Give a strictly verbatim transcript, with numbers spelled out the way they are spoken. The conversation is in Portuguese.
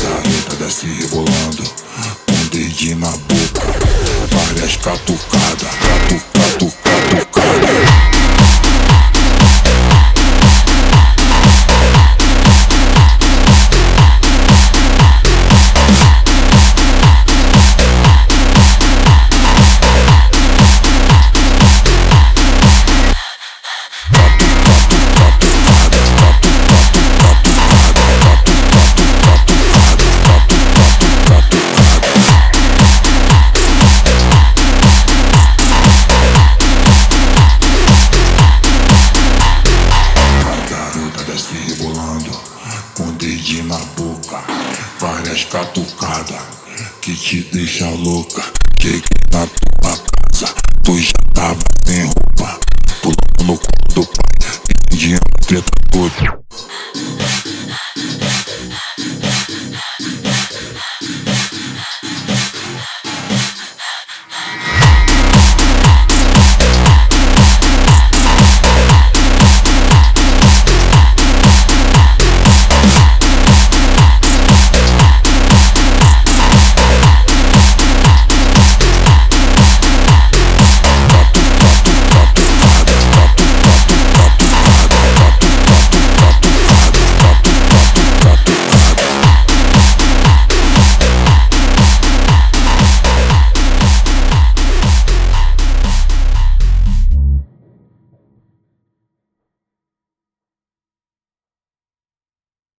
garota desce rebolando, com o dedinho na boca, várias catucadas, catu, catu, catucada. Com o dedinho na boca, várias catucadas que te deixa louca. Cheguei na tua casa, tu já tava sem roupa, pulando no colo do pai, entendiam treta toda.